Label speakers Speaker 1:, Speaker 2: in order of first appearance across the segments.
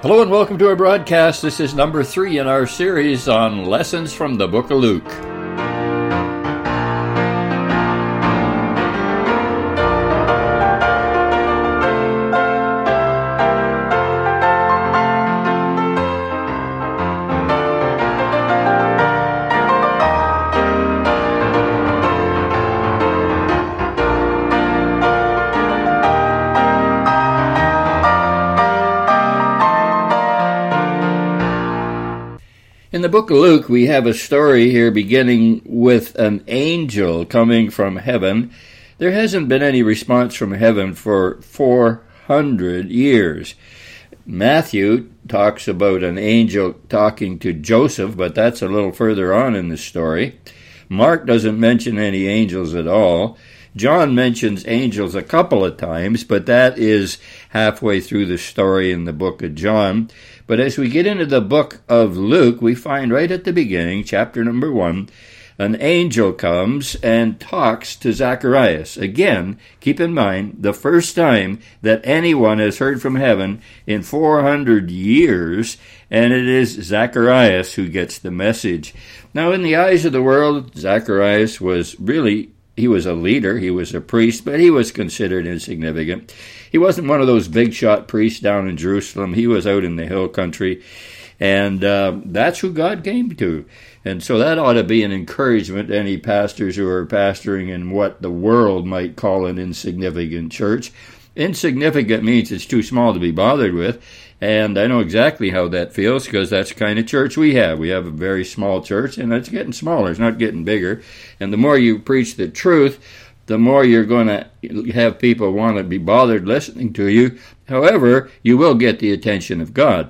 Speaker 1: Hello and welcome to our broadcast. This is number 3 in our series on lessons from the book of Luke. In the book of Luke, we have a story here beginning with an angel coming from heaven. There hasn't been any response from heaven for 400 years. Matthew talks about an angel talking to Joseph, but that's a little further on in the story. Mark doesn't mention any angels at all. John mentions angels a couple of times, but that is halfway through the story in the book of John. But as we get into the book of Luke, we find right at the beginning, chapter number 1, an angel comes and talks to Zacharias. Again, keep in mind, the first time that anyone has heard from heaven in 400 years, and it is Zacharias who gets the message. Now, in the eyes of the world, Zacharias he was a leader, he was a priest, but he was considered insignificant. He wasn't one of those big shot priests down in Jerusalem. He was out in the hill country, and that's who God came to. And so that ought to be an encouragement to any pastors who are pastoring in what the world might call an insignificant church. Insignificant means it's too small to be bothered with, and I know exactly how that feels because that's the kind of church we have. We have a very small church, and it's getting smaller. It's not getting bigger. And the more you preach the truth, the more you're going to have people want to be bothered listening to you. However, you will get the attention of God.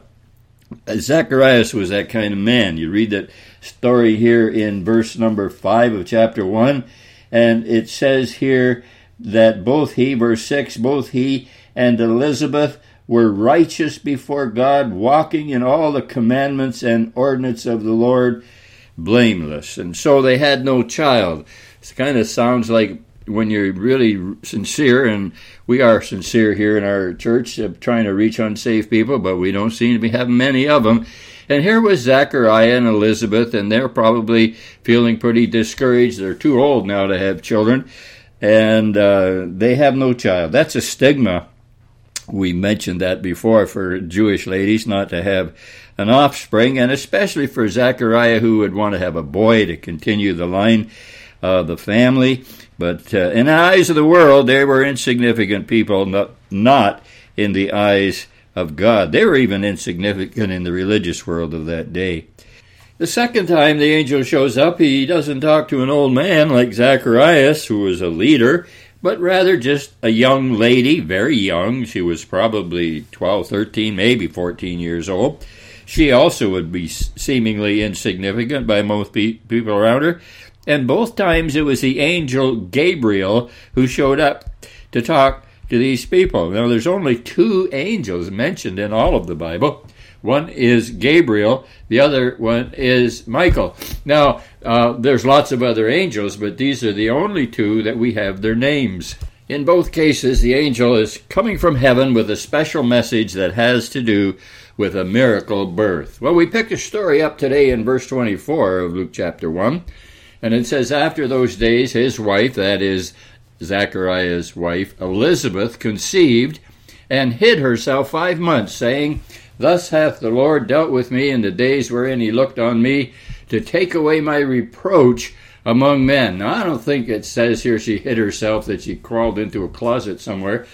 Speaker 1: Zacharias was that kind of man. You read that story here in verse number 5 of chapter 1, and it says here that verse 6, both he and Elizabeth were righteous before God, walking in all the commandments and ordinance of the Lord, blameless. And so they had no child. It kind of sounds like when you're really sincere, and we are sincere here in our church, trying to reach unsaved people, but we don't seem to be having many of them. And here was Zachariah and Elizabeth, and they're probably feeling pretty discouraged. They're too old now to have children, and they have no child. That's a stigma. We mentioned that before for Jewish ladies not to have an offspring, and especially for Zachariah, who would want to have a boy to continue the line of the family. But in the eyes of the world, they were insignificant people, not in the eyes of God. They were even insignificant in the religious world of that day. The second time the angel shows up, he doesn't talk to an old man like Zacharias, who was a leader, but rather just a young lady, very young. She was probably 12, 13, maybe 14 years old. She also would be seemingly insignificant by most people around her. And both times it was the angel Gabriel who showed up to talk to these people. Now, there's only 2 angels mentioned in all of the Bible. One is Gabriel, the other one is Michael. Now, there's lots of other angels, but these are the only 2 that we have their names. In both cases, the angel is coming from heaven with a special message that has to do with a miracle birth. Well, we picked a story up today in verse 24 of Luke chapter 1, and it says, after those days, his wife, that is Zachariah's wife, Elizabeth, conceived and hid herself 5 months, saying, thus hath the Lord dealt with me in the days wherein he looked on me to take away my reproach among men. Now, I don't think it says here she hid herself, that she crawled into a closet somewhere.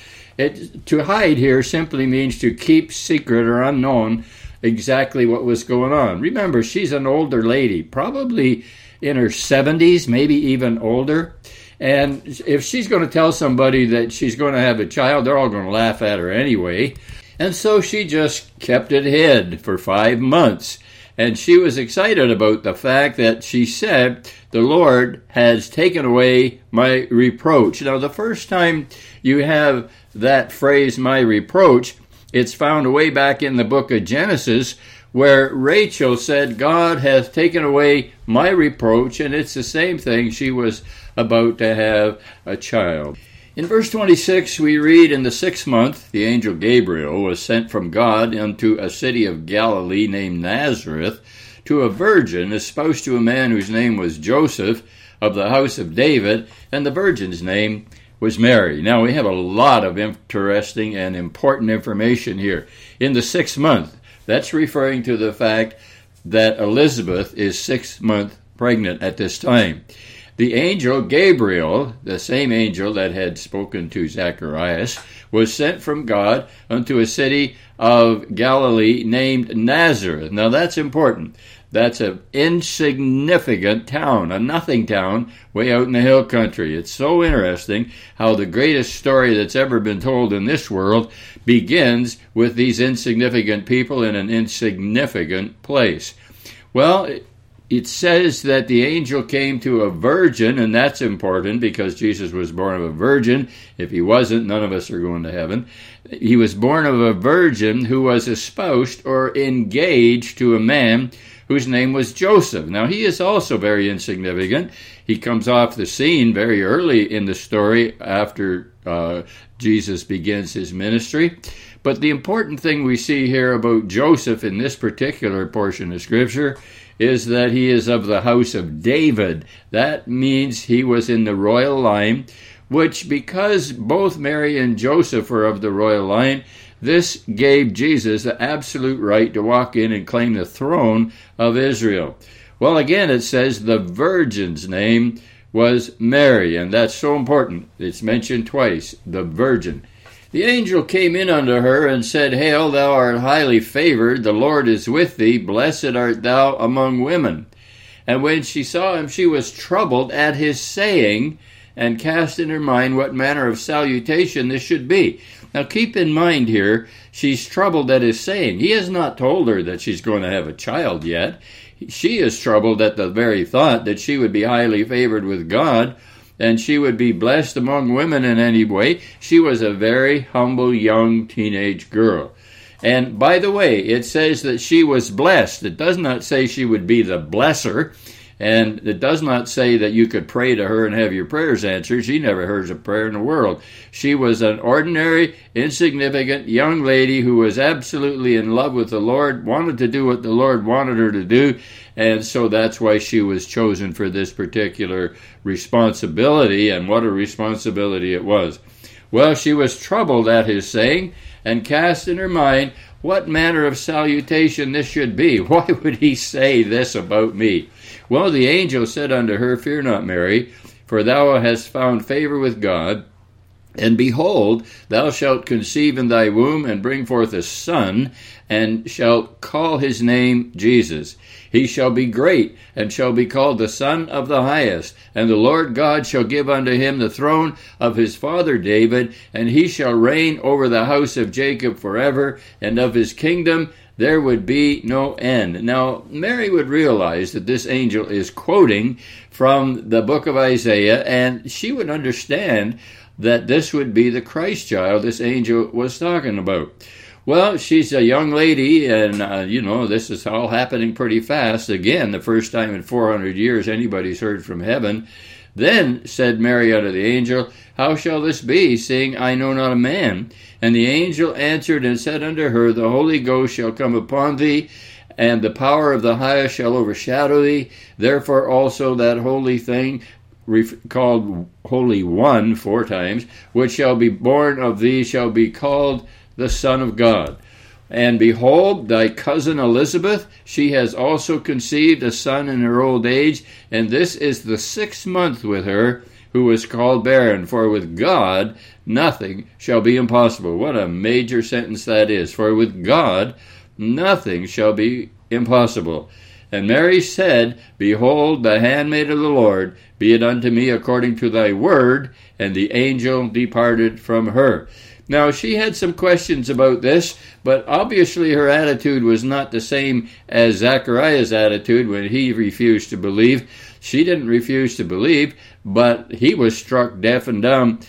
Speaker 1: To hide here simply means to keep secret or unknown exactly what was going on. Remember, she's an older lady, probably in her 70s, maybe even older. And if she's going to tell somebody that she's going to have a child, they're all going to laugh at her anyway. And so she just kept it hid for 5 months. And she was excited about the fact that she said, the Lord has taken away my reproach. Now, the first time you have that phrase, my reproach, it's found way back in the book of Genesis, where Rachel said, God hath taken away my reproach, and it's the same thing. She was about to have a child. In verse 26, we read, "In the 6th month, the angel Gabriel was sent from God unto a city of Galilee named Nazareth, to a virgin espoused to a man whose name was Joseph, of the house of David, and the virgin's name was Mary." Now, we have a lot of interesting and important information here. In the 6th month, that's referring to the fact that Elizabeth is 6 months pregnant at this time. The angel Gabriel, the same angel that had spoken to Zacharias, was sent from God unto a city of Galilee named Nazareth. Now that's important. That's an insignificant town, a nothing town, way out in the hill country. It's so interesting how the greatest story that's ever been told in this world begins with these insignificant people in an insignificant place. Well, it says that the angel came to a virgin, and that's important because Jesus was born of a virgin. If he wasn't, none of us are going to heaven. He was born of a virgin who was espoused or engaged to a man whose name was Joseph. Now, he is also very insignificant. He comes off the scene very early in the story after Jesus begins his ministry. But the important thing we see here about Joseph in this particular portion of Scripture is that he is of the house of David. That means he was in the royal line, which, because both Mary and Joseph were of the royal line, this gave Jesus the absolute right to walk in and claim the throne of Israel. Well, again, it says the virgin's name was Mary, and that's so important. It's mentioned twice, the virgin. The angel came in unto her and said, Hail, thou art highly favored, the Lord is with thee, blessed art thou among women. And when she saw him, she was troubled at his saying, and cast in her mind what manner of salutation this should be. Now keep in mind here, she's troubled at his saying. He has not told her that she's going to have a child yet. She is troubled at the very thought that she would be highly favored with God, and she would be blessed among women in any way. She was a very humble young teenage girl. And by the way, it says that she was blessed. It does not say she would be the blesser. And it does not say that you could pray to her and have your prayers answered. She never heard a prayer in the world. She was an ordinary, insignificant young lady who was absolutely in love with the Lord, wanted to do what the Lord wanted her to do, and so that's why she was chosen for this particular responsibility, and what a responsibility it was. Well, she was troubled at his saying, and cast in her mind what manner of salutation this should be. Why would he say this about me? Well, the angel said unto her, Fear not, Mary, for thou hast found favor with God. And behold, thou shalt conceive in thy womb, and bring forth a son, and shalt call his name Jesus. He shall be great, and shall be called the Son of the Highest. And the Lord God shall give unto him the throne of his father David, and he shall reign over the house of Jacob forever, and of his kingdom there would be no end. Now, Mary would realize that this angel is quoting from the book of Isaiah, and she would understand that this would be the Christ child this angel was talking about. Well, she's a young lady, and, this is all happening pretty fast. Again, the first time in 400 years anybody's heard from heaven. Then said Mary unto the angel, How shall this be, seeing I know not a man? And the angel answered and said unto her, The Holy Ghost shall come upon thee, and the power of the Highest shall overshadow thee. Therefore also that holy thing, called Holy One 4 times, which shall be born of thee shall be called the Son of God. And behold, thy cousin Elizabeth, she has also conceived a son in her old age, and this is the 6th month with her, who was called barren. For with God nothing shall be impossible. What a major sentence that is. For with God nothing shall be impossible. And Mary said, Behold, the handmaid of the Lord, be it unto me according to thy word. And the angel departed from her. Now, she had some questions about this, but obviously her attitude was not the same as Zachariah's attitude when he refused to believe. She didn't refuse to believe, but he was struck deaf and dumb.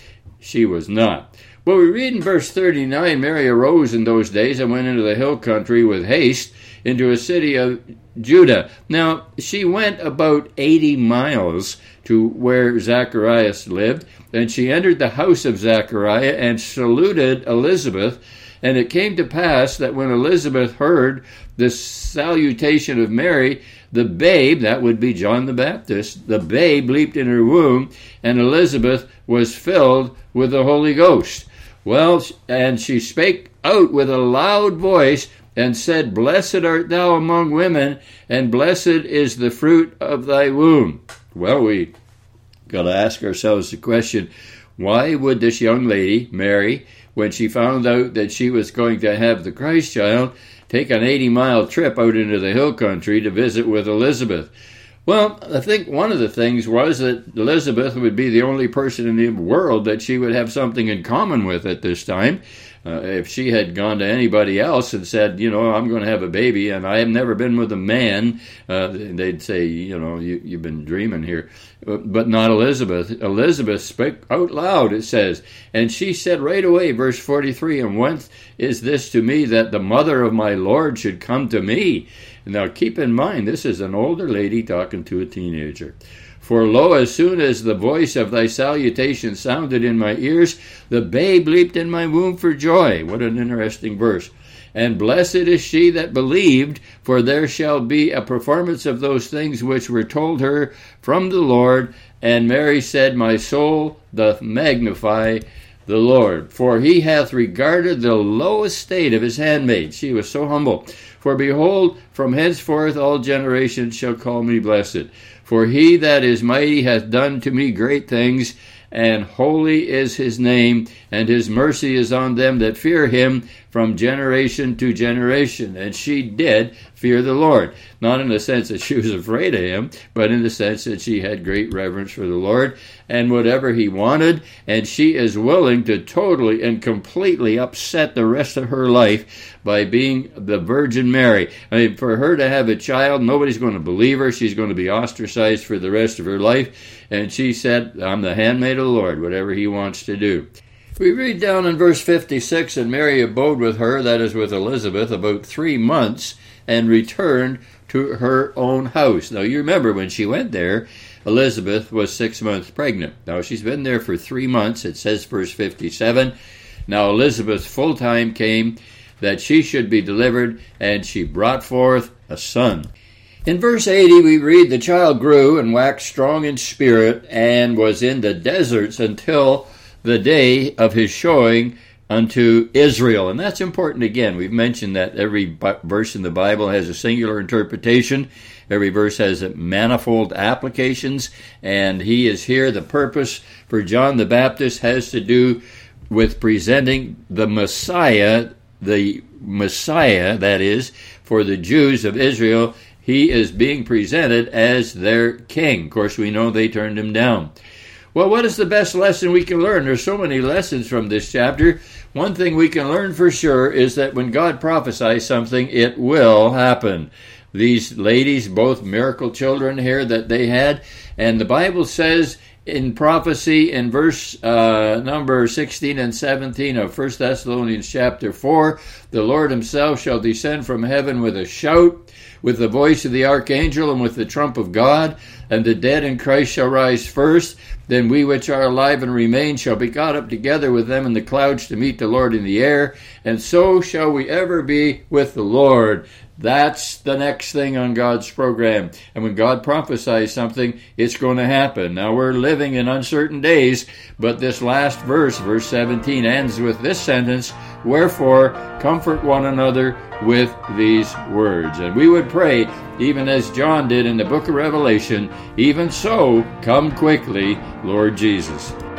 Speaker 1: she was not. Well, we read in verse 39, Mary arose in those days and went into the hill country with haste into a city of Judah. Now, she went about 80 miles to where Zacharias lived, and she entered the house of Zachariah and saluted Elizabeth. And it came to pass that when Elizabeth heard the salutation of Mary, the babe, that would be John the Baptist, the babe leaped in her womb, and Elizabeth was filled with the Holy Ghost. Well, and she spake out with a loud voice, and said, Blessed art thou among women, and blessed is the fruit of thy womb. Well, we got to ask ourselves the question, why would this young lady, Mary, when she found out that she was going to have the Christ child, take an 80-mile trip out into the hill country to visit with Elizabeth? Well, I think one of the things was that Elizabeth would be the only person in the world that she would have something in common with at this time. If she had gone to anybody else and said, I'm going to have a baby and I have never been with a man, they'd say, you've been dreaming here. But not Elizabeth. Elizabeth spoke out loud, it says. And she said right away, verse 43, And whence is this to me that the mother of my Lord should come to me? Now keep in mind, this is an older lady talking to a teenager. For lo, as soon as the voice of thy salutation sounded in my ears, the babe leaped in my womb for joy. What an interesting verse. And blessed is she that believed, for there shall be a performance of those things which were told her from the Lord. And Mary said, My soul doth magnify the Lord, for he hath regarded the low estate of his handmaid. She was so humble. For behold, from henceforth all generations shall call me blessed. For he that is mighty hath done to me great things, and holy is his name, and his mercy is on them that fear him from generation to generation. And she did fear the Lord, not in the sense that she was afraid of him, but in the sense that she had great reverence for the Lord and whatever he wanted, and she is willing to totally and completely upset the rest of her life by being the Virgin Mary. I mean, for her to have a child, nobody's going to believe her. She's going to be ostracized for the rest of her life. And she said, I'm the handmaid of the Lord, whatever he wants to do. We read down in verse 56, And Mary abode with her, that is with Elizabeth, about 3 months, and returned to her own house. Now, you remember when she went there, Elizabeth was 6 months pregnant. Now, she's been there for 3 months. It says, verse 57, Now Elizabeth's full time came, that she should be delivered, and she brought forth a son. In verse 80, we read, The child grew and waxed strong in spirit, and was in the deserts until the day of his showing unto Israel. And that's important again. We've mentioned that every verse in the Bible has a singular interpretation. Every verse has manifold applications. And he is here. The purpose for John the Baptist has to do with presenting the Messiah, that is, for the Jews of Israel. He is being presented as their king. Of course, we know they turned him down. Well, what is the best lesson we can learn? There's so many lessons from this chapter. One thing we can learn for sure is that when God prophesies something, it will happen. These ladies, both miracle children here that they had, and the Bible says in prophecy in verse number 16 and 17 of 1 Thessalonians chapter 4, the Lord himself shall descend from heaven with a shout, with the voice of the archangel, and with the trump of God, and the dead in Christ shall rise first. Then we which are alive and remain shall be caught up together with them in the clouds to meet the Lord in the air, and so shall we ever be with the Lord. That's the next thing on God's program. And when God prophesies something, it's going to happen. Now, we're living in uncertain days, but this last verse, verse 17, ends with this sentence, Wherefore, comfort one another with these words. And we would pray, even as John did in the book of Revelation, even so, come quickly, Lord Jesus.